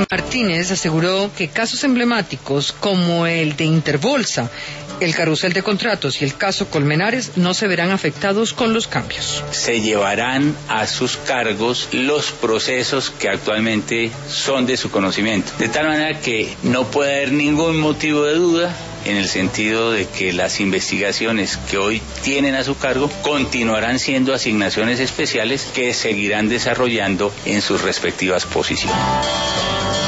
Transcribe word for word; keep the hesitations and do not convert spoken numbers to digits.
Martínez aseguró que casos emblemáticos como el de Interbolsa, el carrusel de contratos y el caso Colmenares no se verán afectados con los cambios. Se llevarán a sus cargos los procesos que actualmente son de su conocimiento, de tal manera que no puede haber ningún motivo de duda en el sentido de que las investigaciones que hoy tienen a su cargo continuarán siendo asignaciones especiales que seguirán desarrollando en sus respectivas posiciones.